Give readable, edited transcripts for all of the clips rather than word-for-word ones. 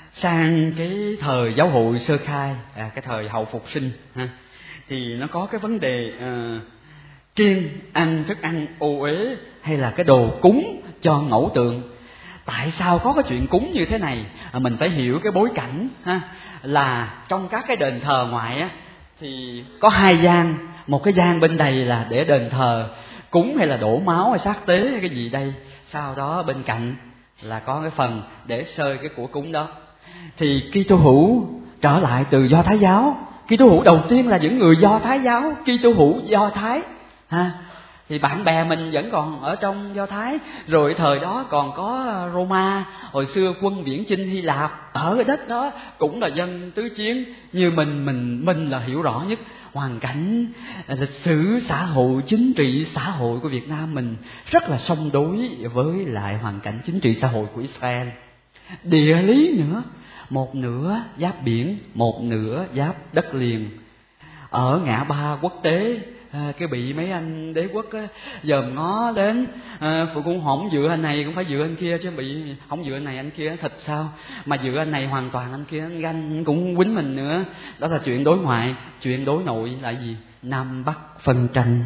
sang cái thời giáo hội sơ khai, cái thời hậu phục sinh ha, thì nó có cái vấn đề kiêng ăn thức ăn ô uế hay là cái đồ cúng cho ngẫu tượng. Tại sao có cái chuyện cúng như thế này? Mình phải hiểu cái bối cảnh ha, là trong các cái đền thờ ngoại á, thì có hai gian. Một cái gian bên đây là để đền thờ cúng hay là đổ máu hay sát tế hay cái gì đây. Sau đó bên cạnh là có cái phần để sơi cái của cúng đó. Thì Kitô hữu trở lại từ Do Thái giáo. Kitô hữu đầu tiên là những người Do Thái giáo, Kitô hữu Do Thái ha. Thì bạn bè mình vẫn còn ở trong Do Thái. Rồi thời đó còn có Roma, hồi xưa quân viễn chinh Hy Lạp, ở cái đất đó cũng là dân tứ chiến. Như mình là hiểu rõ nhất hoàn cảnh lịch sử xã hội, chính trị xã hội của Việt Nam mình rất là song đối với lại hoàn cảnh chính trị xã hội của Israel. Địa lý nữa, một nửa giáp biển, một nửa giáp đất liền. Ở ngã ba quốc tế, cái bị mấy anh đế quốc á, dòm ngó đến, phụ cũng không dựa anh này cũng phải dựa anh kia, chứ bị không dựa anh này anh kia thật sao, mà dựa anh này hoàn toàn anh kia anh ganh cũng quýnh mình nữa. Đó là chuyện đối ngoại. Chuyện đối nội là gì? Nam Bắc phân tranh.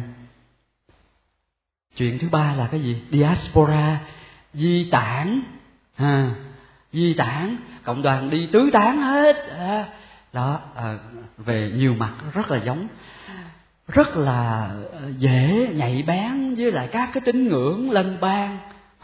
Chuyện thứ ba là cái gì? Diaspora, di tản. Di tản, cộng đoàn đi tứ tán hết. Đó, về nhiều mặt rất là giống, rất là dễ nhạy bén với lại các cái tín ngưỡng lân bang.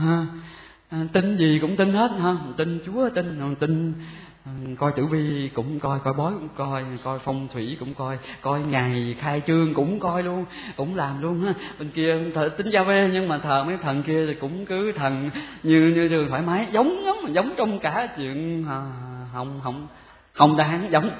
Tin gì cũng tin hết ha, tin Chúa tin coi tử vi cũng coi bói cũng coi phong thủy cũng coi ngày khai trương cũng coi luôn, cũng làm luôn ha. Bên kia tính Gia-vê nhưng mà thờ mấy thần kia thì cũng cứ thần như thường thoải mái, giống trong cả chuyện không đáng giống.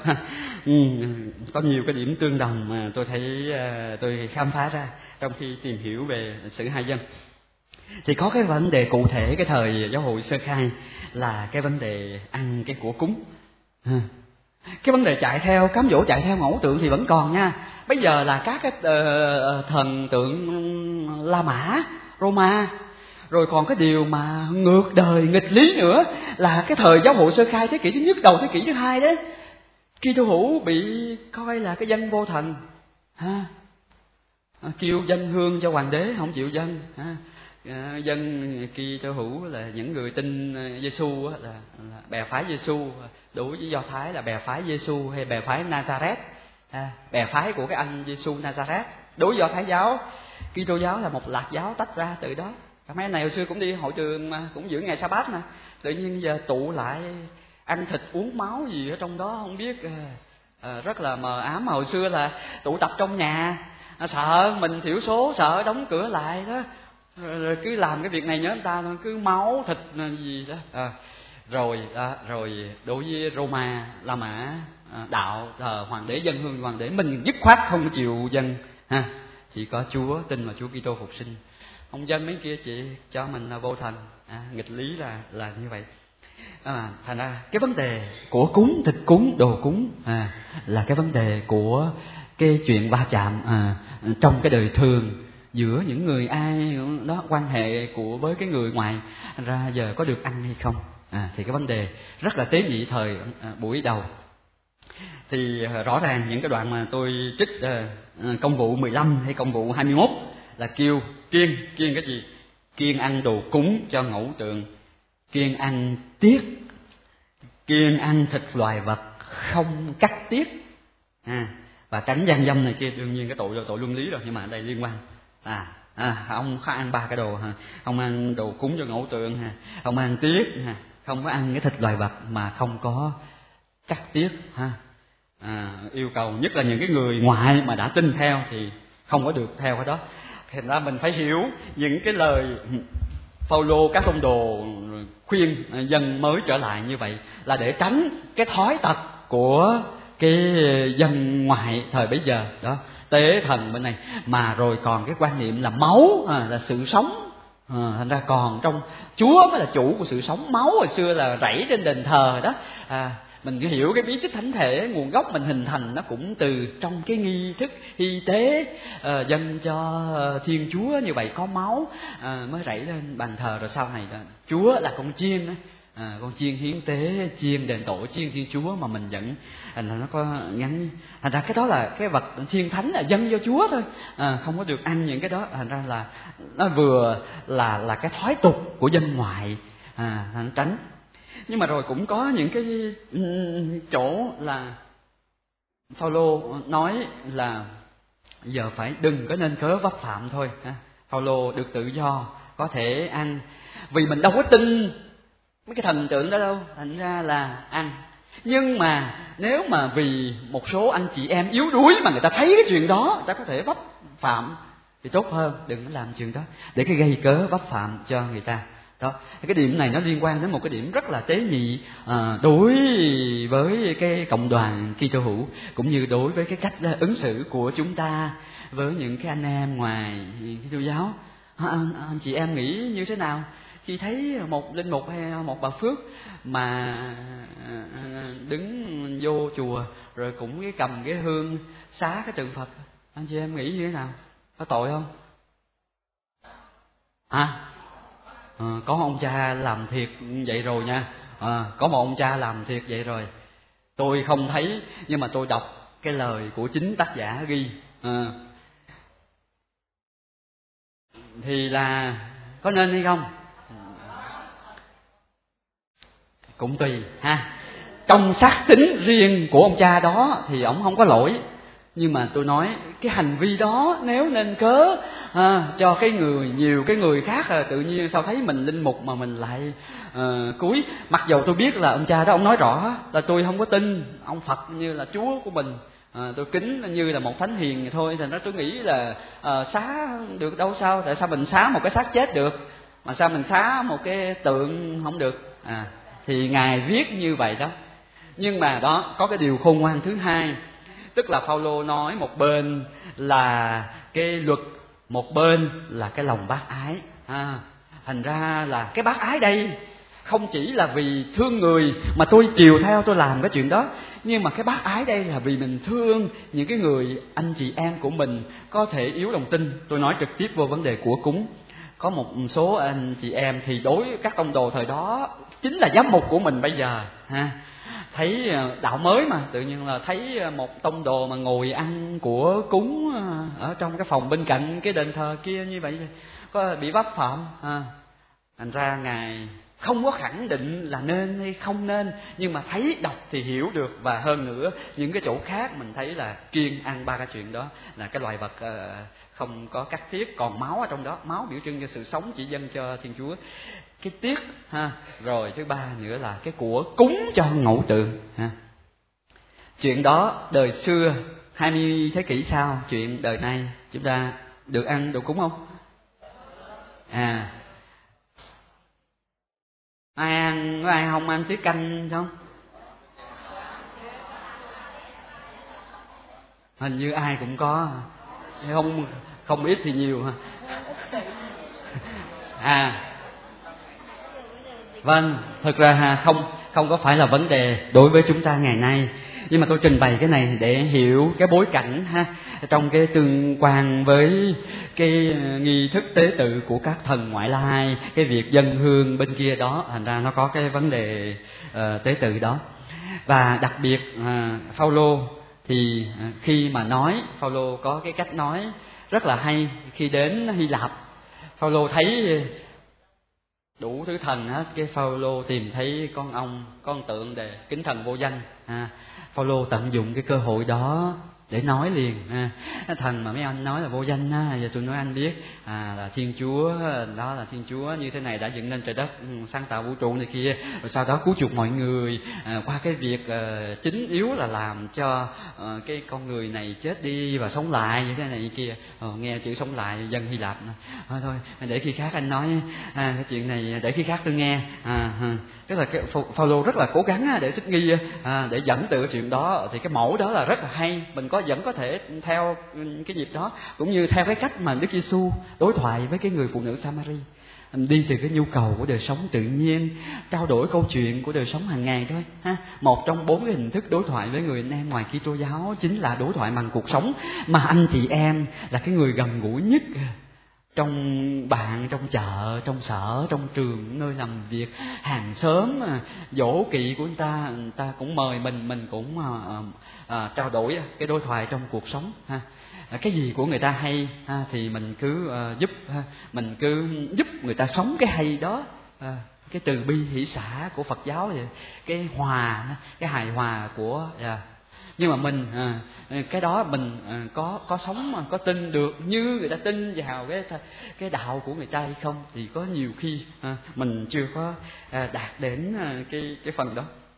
Có nhiều cái điểm tương đồng mà tôi thấy tôi khám phá ra trong khi tìm hiểu về sử hai dân. Thì có cái vấn đề cụ thể cái thời giáo hội sơ khai là cái vấn đề ăn cái của cúng. Cái vấn đề chạy theo cám dỗ, chạy theo ngẫu tượng thì vẫn còn nha. Bây giờ là các cái thần tượng La Mã, Roma. Rồi còn cái điều mà ngược đời nghịch lý nữa là cái thời giáo hội sơ khai thế kỷ thứ nhất, đầu thế kỷ thứ hai đấy, Kitô hữu bị coi là cái dân vô thần kêu dân hương cho hoàng đế không chịu dân dân Kitô hữu là những người tin Giêsu là bè phái Giêsu, đối với Do Thái là bè phái Giêsu hay bè phái Nazareth, bè phái của cái anh Giêsu Nazareth. Đối với Do Thái giáo, Kitô giáo là một lạc giáo tách ra từ đó. Mấy anh này hồi xưa cũng đi hội trường mà, cũng giữ ngày sa-bát mà, tự nhiên giờ tụ lại ăn thịt uống máu gì ở trong đó không biết, rất là mờ ám. Mà hồi xưa là tụ tập trong nhà, sợ mình thiểu số, sợ đóng cửa lại đó, rồi cứ làm cái việc này nhớ người ta thôi, cứ máu thịt gì đó. Rồi đối với Roma, La Mã, đạo thờ hoàng đế, dân hương hoàng đế, mình dứt khoát không chịu dân chỉ có Chúa, tin vào Chúa Kitô phục sinh, không dân mấy kia chị cho mình là vô thần. Nghịch lý là như vậy. Thành ra cái vấn đề của cúng, thịt cúng, đồ cúng là cái vấn đề của cái chuyện va chạm trong cái đời thường giữa những người ai đó, quan hệ với cái người ngoài ra giờ có được ăn hay không. Thì cái vấn đề rất là tế nhị thời buổi đầu. Thì rõ ràng những cái đoạn mà tôi trích công vụ 15 hay công vụ 21 là kêu kiêng cái gì? Kiêng ăn đồ cúng cho ngẫu tượng, kiêng ăn tiết, kiêng ăn thịt loài vật không cắt tiết, và tránh gian dâm này kia. Đương nhiên cái tội luân lý rồi, nhưng mà ở đây liên quan ông có ăn ba cái đồ không ăn đồ cúng cho ngẫu tượng không ăn tiết không có ăn cái thịt loài vật mà không có cắt tiết yêu cầu nhất là những cái người ngoại mà đã tin theo thì không có được theo cái đó. Thành ra mình phải hiểu những cái lời Phaolô, các tông đồ khuyên dân mới trở lại như vậy là để tránh cái thói tật của cái dân ngoại thời bấy giờ đó, tế thần bên này. Mà rồi còn cái quan niệm là máu là sự sống. Thành ra còn trong Chúa mới là chủ của sự sống. Máu hồi xưa là rảy trên đền thờ đó. Mình hiểu cái bí tích thánh thể, nguồn gốc mình hình thành nó cũng từ trong cái nghi thức hy tế dâng cho Thiên Chúa như vậy, có máu mới rảy lên bàn thờ. Rồi sau này Chúa là con chiên con chiên hiến tế, chiên đền tội, chiên Thiên Chúa mà mình vẫn là nó có ngắn. Thành ra cái đó là cái vật chiên thánh là dâng cho Chúa thôi, không có được ăn những cái đó. Thành ra là nó vừa là cái thói tục của dân ngoại, thành tránh. Nhưng mà rồi cũng có những cái chỗ là Phaolô nói là giờ phải đừng có nên cớ vấp phạm thôi. Phaolô được tự do, có thể ăn, vì mình đâu có tin mấy cái thần tượng đó đâu, thành ra là ăn. Nhưng mà nếu mà vì một số anh chị em yếu đuối mà người ta thấy cái chuyện đó, người ta có thể vấp phạm, thì tốt hơn đừng có làm chuyện đó để cái gây cớ vấp phạm cho người ta. Đó, cái điểm này nó liên quan đến một cái điểm rất là tế nhị đối với cái cộng đoàn Kitô hữu, cũng như đối với cái cách ứng xử của chúng ta với những cái anh em ngoài Kitô giáo. Anh chị em nghĩ như thế nào khi thấy một linh mục hay một bà Phước mà đứng vô chùa rồi cũng cái cầm cái hương xá cái tượng Phật? Anh chị em nghĩ như thế nào? Có tội không? Có ông cha làm thiệt vậy rồi nha. Có một ông cha làm thiệt vậy rồi. Tôi không thấy, nhưng mà tôi đọc cái lời của chính tác giả ghi. Thì là có nên hay không? Cũng tùy ha. Trong xác tính riêng của ông cha đó thì ổng không có lỗi. Nhưng mà tôi nói cái hành vi đó nếu nên cớ cho cái người, nhiều cái người khác tự nhiên sao thấy mình linh mục mà mình lại cúi. Mặc dầu tôi biết là ông cha đó ông nói rõ là tôi không có tin ông Phật như là Chúa của mình, tôi kính như là một thánh hiền thôi. Thành ra tôi nghĩ là xá được đâu sao, tại sao mình xá một cái xác chết được mà sao mình xá một cái tượng không được? Thì Ngài viết như vậy đó. Nhưng mà đó có cái điều khôn ngoan thứ hai, tức là Phaolô nói một bên là cái luật, một bên là cái lòng bác ái. Thành ra là cái bác ái đây không chỉ là vì thương người mà tôi chiều theo tôi làm cái chuyện đó, nhưng mà cái bác ái đây là vì mình thương những cái người anh chị em của mình có thể yếu lòng tin. Tôi nói trực tiếp vô vấn đề của cúng. Có một số anh chị em thì đối với các tông đồ thời đó chính là giám mục của mình bây giờ thấy đạo mới mà tự nhiên là thấy một tông đồ mà ngồi ăn của cúng ở trong cái phòng bên cạnh cái đền thờ kia như vậy có bị vấp phạm. Thành ra Ngài không có khẳng định là nên hay không nên, nhưng mà thấy đọc thì hiểu được. Và hơn nữa những cái chỗ khác mình thấy là kiêng ăn ba cái chuyện đó, là cái loài vật không có cắt tiết, còn máu ở trong đó, máu biểu trưng cho sự sống chỉ dâng cho Thiên Chúa, cái tiết rồi thứ ba nữa là cái của cúng cho ngẫu tượng Chuyện đó đời xưa 20 thế kỷ sau, chuyện đời nay chúng ta được ăn đồ cúng không? Ai ăn, có ai không ăn tiết canh không? Hình như ai cũng có, không ít thì nhiều Vâng, thực ra không có phải là vấn đề đối với chúng ta ngày nay, nhưng mà tôi trình bày cái này để hiểu cái bối cảnh trong cái tương quan với cái nghi thức tế tự của các thần ngoại lai, cái việc dâng hương bên kia đó, thành ra nó có cái vấn đề tế tự đó. Và đặc biệt Phaolô thì khi mà nói, Phaolô có cái cách nói rất là hay. Khi đến Hy Lạp, Phaolô thấy đủ thứ thần hết, cái Phaolô tìm thấy con tượng để kính thần vô danh. Phaolô tận dụng cái cơ hội đó để nói liền. Thần mà mấy anh nói là vô danh giờ tôi nói anh biết là Thiên Chúa, đó là Thiên Chúa như thế này đã dựng nên trời đất, sáng tạo vũ trụ này kia, rồi sau đó cứu chuộc mọi người qua cái việc chính yếu là làm cho cái con người này chết đi và sống lại như thế này như kia. Nghe chữ sống lại dân Hy Lạp thôi để khi khác anh nói cái chuyện này, để khi khác tôi nghe. Tức là cái Phaolô rất là cố gắng để thích nghi, để dẫn từ cái chuyện đó. Thì cái mẫu đó là rất là hay, mình vẫn có thể theo cái nhịp đó, cũng như theo cái cách mà Đức Giêsu đối thoại với cái người phụ nữ Samari, đi từ cái nhu cầu của đời sống tự nhiên, trao đổi câu chuyện của đời sống hàng ngày thôi. Một trong 4 cái hình thức đối thoại với người anh em ngoài Kitô giáo chính là đối thoại bằng cuộc sống, mà anh chị em là cái người gần gũi nhất trong bạn, trong chợ, trong sở, trong trường, nơi làm việc, hàng xóm, dỗ kỵ của người ta cũng mời mình cũng trao đổi cái đối thoại trong cuộc sống ha. Cái gì của người ta hay ha, thì mình cứ giúp ha, mình cứ giúp người ta sống cái hay đó. Cái từ bi hỷ xả của Phật giáo vậy, cái hòa, cái hài hòa của nhưng mà mình cái đó mình có sống mà có tin được như người ta tin vào cái đạo của người ta hay không, thì có nhiều khi mình chưa có đạt đến cái phần đó.